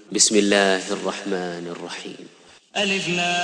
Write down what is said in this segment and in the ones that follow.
بسم الله الرحمن الرحيم. ألف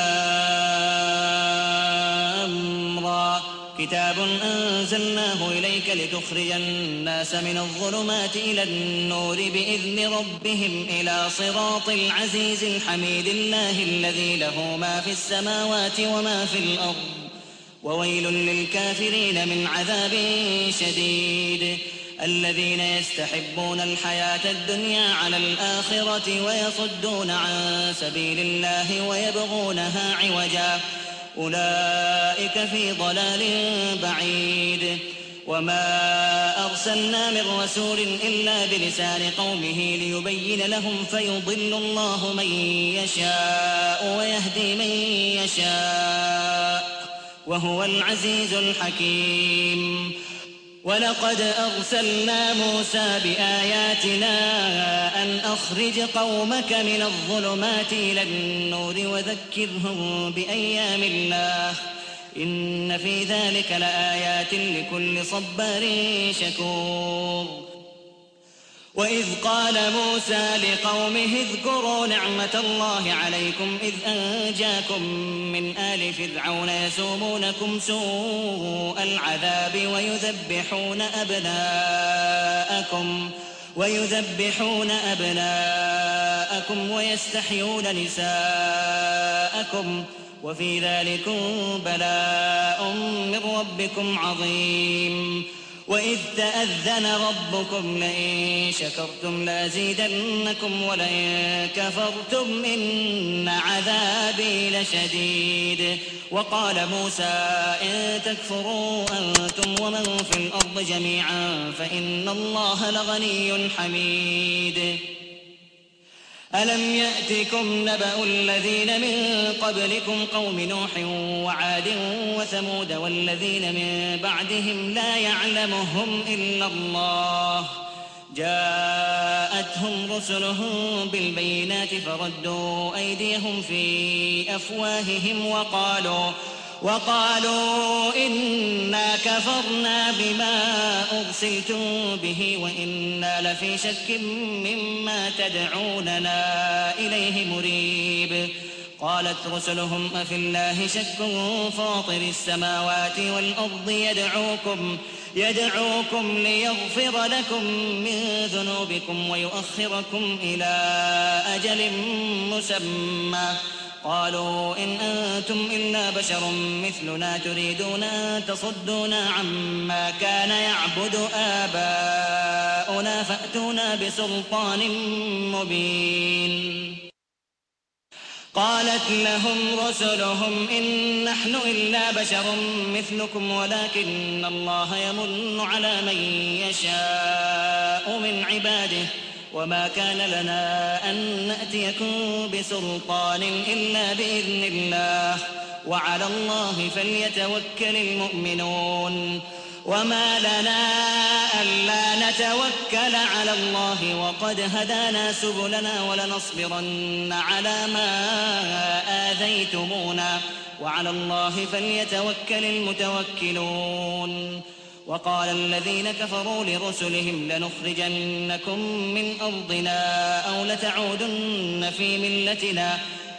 لام را كتاب أنزلناه إليك لتخرج الناس من الظلمات إلى النور بإذن ربهم إلى صراط العزيز الحميد الله الذي له ما في السماوات وما في الأرض وويل للكافرين من عذاب شديد. الذين يستحبون الحياة الدنيا على الآخرة ويصدون عن سبيل الله ويبغونها عوجا أولئك في ضلال بعيد. وما أرسلنا من رسول إلا بلسان قومه ليبين لهم فيضل الله من يشاء ويهدي من يشاء وهو العزيز الحكيم. ولقد أرسلنا موسى بآياتنا أن أخرج قومك من الظلمات إلى النور وذكرهم بأيام الله إن في ذلك لآيات لكل صبار شكور. وإذ قال موسى لقومه اذكروا نعمة الله عليكم إذ أنجاكم من آل فرعون يسومونكم سوء العذاب ويذبحون أبناءكم ويستحيون نساءكم وفي ذلكم بلاء من ربكم عظيم. وإذ تأذن ربكم لئن شكرتم لأزيدنكم ولئن كفرتم إن عذابي لشديد. وقال موسى إن تكفروا أنتم ومن في الأرض جميعا فإن الله لغني حميد. ألم يأتكم نبأ الذين من قبلكم قوم نوح وعاد وثمود والذين من بعدهم لا يعلمهم إلا الله جاءتهم رسلهم بالبينات فردوا أيديهم في أفواههم وقالوا إنا كفرنا بما أرسلتم به وإنا لفي شك مما تدعوننا إليه مريب. قالت رسلهم أفي الله شك فاطر السماوات والأرض يدعوكم ليغفر لكم من ذنوبكم ويؤخركم إلى أجل مسمى. قالوا إن أنتم إلا بشر مثلنا تريدون أن تصدونا عما كان يعبد آباؤنا فأتونا بسلطان مبين. قالت لهم رسلهم إن نحن إلا بشر مثلكم ولكن الله يمن على من يشاء من عباده وما كان لنا أن نأتيكم بسلطان إلا بإذن الله وعلى الله فليتوكل المؤمنون. وما لنا ألا نتوكل على الله وقد هدانا سبلنا ولنصبرن على ما آذيتمونا وعلى الله فليتوكل المتوكلون. وقال الذين كفروا لرسلهم لنخرجنكم من أرضنا أو لتعودن في ملتنا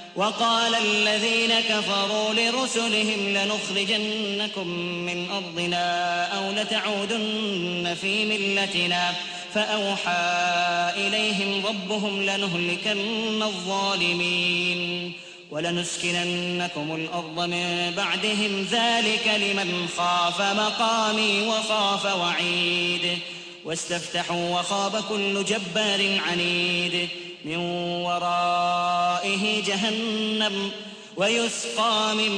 فأوحى إليهم ربهم لنهلكن الظالمين ولنسكننكم الأرض من بعدهم ذلك لمن خاف مقامي وخاف وعيد. واستفتحوا وخاب كل جبار عنيد من ورائه جهنم ويسقى من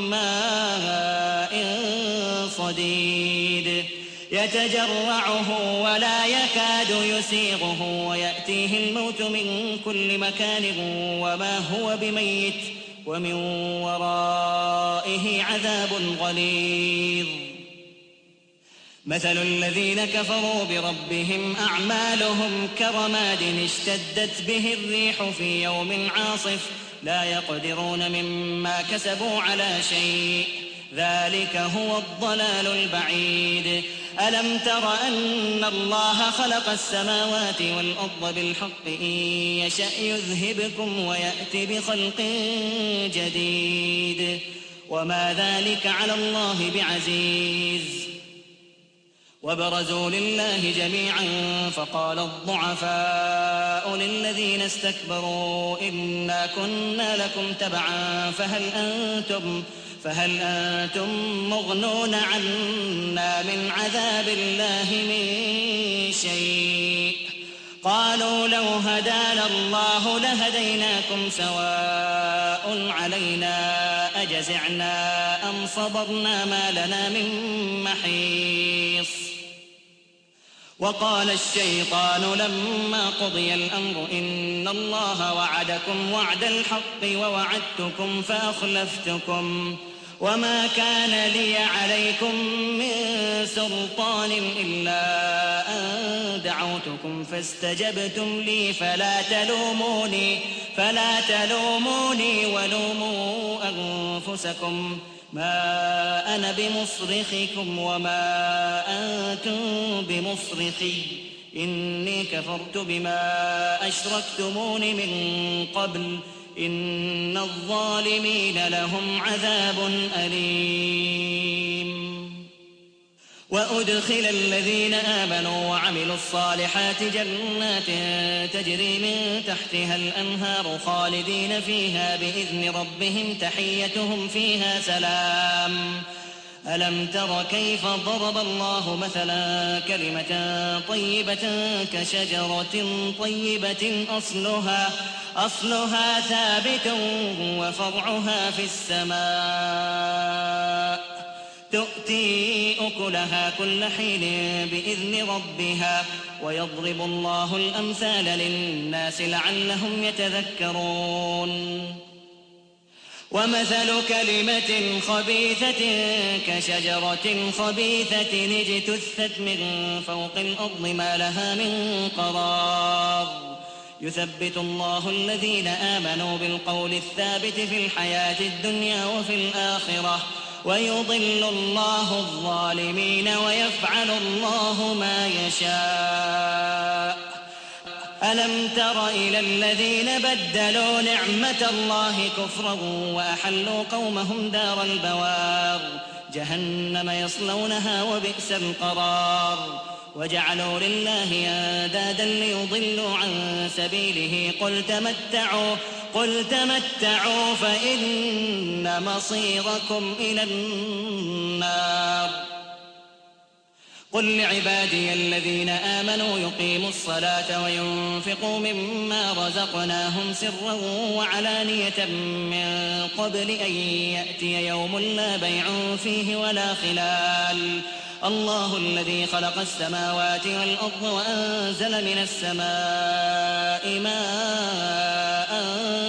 ماء صديد يتجرعه ولا يكاد يسيغه ويأتيه الموت من كل مكان وما هو بميت ومن ورائه عذاب غليظ. مثل الذين كفروا بربهم أعمالهم كرماد اشتدت به الريح في يوم عاصف لا يقدرون مما كسبوا على شيء ذلك هو الضلال البعيد. ألم تر أن الله خلق السماوات والأرض بالحق إن يشأ يذهبكم ويأت بخلق جديد وما ذلك على الله بعزيز وبرزوا لله جميعا فقال الضعفاء للذين استكبروا إنا كنا لكم تبعا فهل أنتم مغنون عنا من عذاب الله من شيء قالوا لو هدانا الله لهديناكم سواء علينا أجزعنا أم صبرنا ما لنا من محيص وقال الشيطان لما قضي الأمر إن الله وعدكم وعد الحق ووعدتكم فأخلفتكم وما كان لي عليكم من سلطان إلا أن دعوتكم فاستجبتم لي فلا تلوموني ولوموا أنفسكم ما أنا بمصرخكم وما أنتم بمصرخي إني كفرت بما أشركتمون من قبل إن الظالمين لهم عذاب أليم وأدخل الذين آمنوا وعملوا الصالحات جنات تجري من تحتها الأنهار خالدين فيها بإذن ربهم تحيتهم فيها سلام ألم تر كيف ضرب الله مثلا كلمة طيبة كشجرة طيبة أصلها ثابت وفرعها في السماء تؤتي أكلها كل حين بإذن ربها ويضرب الله الأمثال للناس لعلهم يتذكرون ومثل كلمة خبيثة كشجرة خبيثة اجتثت من فوق الأرض ما لها من قرار يثبت الله الذين آمنوا بالقول الثابت في الحياة الدنيا وفي الآخرة ويضل الله الظالمين ويفعل الله ما يشاء ألم تر إلى الذين بدلوا نعمة الله كفرا وأحلوا قومهم دار البوار جهنم يصلونها وبئس القرار وجعلوا لله أندادا ليضلوا عن سبيله قل تمتعوا فإن مصيركم إلى النار قل لعبادي الذين آمنوا يقيموا الصلاة وينفقوا مما رزقناهم سرا وعلانية من قبل أن يأتي يوم لا بيع فيه ولا خلال الله الذي خلق السماوات والأرض وأنزل من السماء ماء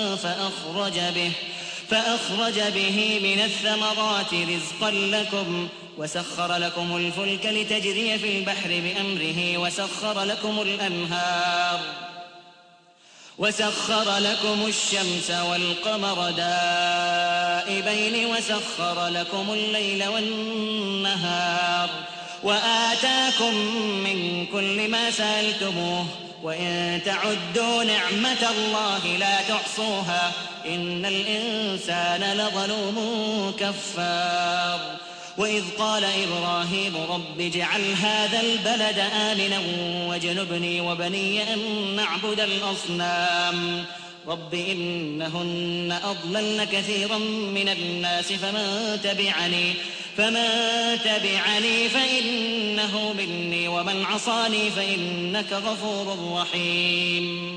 فأخرج به من الثمرات رزقا لكم وسخر لكم الفلك لتجري في البحر بأمره وسخر لكم الشمس والقمر دائبين وسخر لكم الليل والنهار وآتاكم من كل ما سألتموه وإن تعدوا نعمة الله لا تحصوها إن الإنسان لظلوم كفار وإذ قال إبراهيم رب اجعل هذا البلد آمنا واجنبني وبني أن نعبد الأصنام رب إنهن أضللن كثيرا من الناس فمن تبعني فإنه مني ومن عصاني فإنك غفور رحيم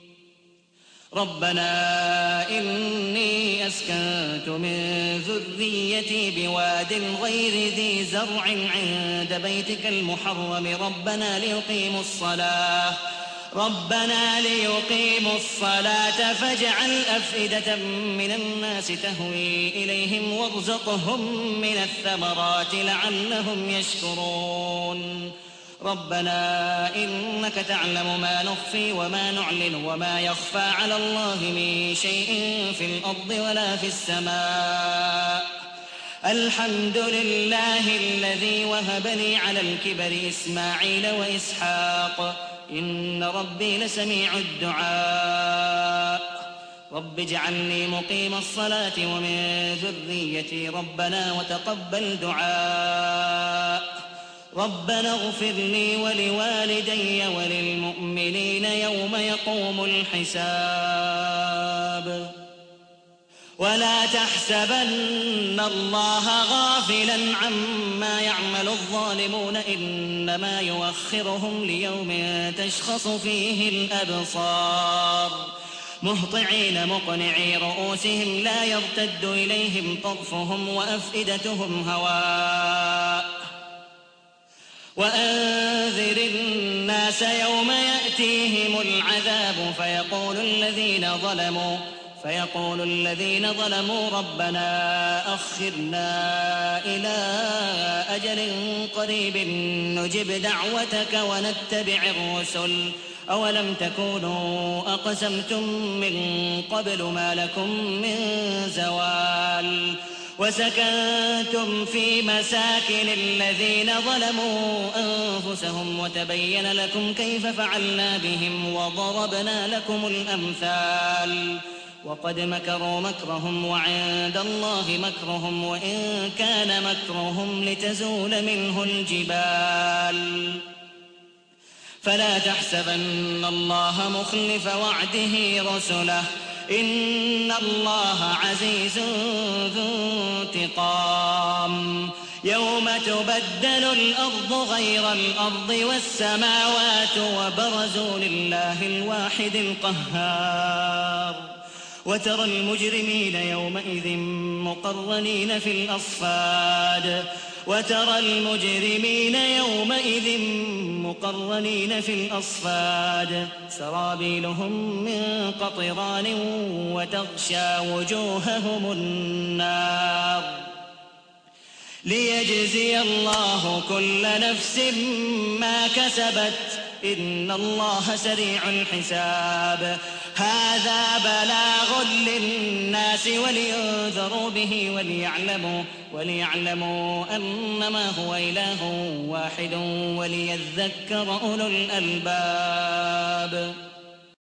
ربنا إني أسكنت من ذريتي بواد غير ذي زرع عند بيتك المحرم ربنا ليقيموا الصلاة فاجعل أفئدة من الناس تهوي إليهم وارزقهم من الثمرات لعلهم يشكرون ربنا إنك تعلم ما نخفي وما نعلن وما يخفى على الله من شيء في الأرض ولا في السماء الحمد لله الذي وهب لي على الكبر إسماعيل وإسحاق إن ربي لسميع الدعاء رب اجعلني مقيم الصلاة ومن ذريتي ربنا وتقبل دعاء ربنا اغفر لي ولوالدي وللمؤمنين يوم يقوم الحساب ولا تحسبن الله غافلا عما يعمل الظالمون إنما يؤخرهم ليوم تشخص فيه الأبصار مهطعين مقنعي رؤوسهم لا يرتد إليهم طرفهم وأفئدتهم هواء وأنذر الناس يوم يأتيهم العذاب فيقول الذين ظلموا ربنا أخرنا إلى أجل قريب نجب دعوتك ونتبع الرسل أولم تكونوا أقسمتم من قبل ما لكم من زوال وسكنتم في مساكن الذين ظلموا أنفسهم وتبين لكم كيف فعلنا بهم وضربنا لكم الأمثال وقد مكروا مكرهم وعند الله مكرهم وإن كان مكرهم لتزول منه الجبال فلا تحسبن الله مخلف وعده رسله إن الله عزيز ذو انتقام يوم تبدل الأرض غير الأرض والسماوات وبرزوا لله الواحد القهار وترى المجرمين يومئذ مقرنين في الأصفاد سرابيلهم من قطران وتغشى وجوههم النار ليجزي الله كل نفس ما كسبت إن الله سريع الحساب هذا بلاغ للناس ولينذروا به وليعلموا أنما هو إله واحد وليذكر أولو الألباب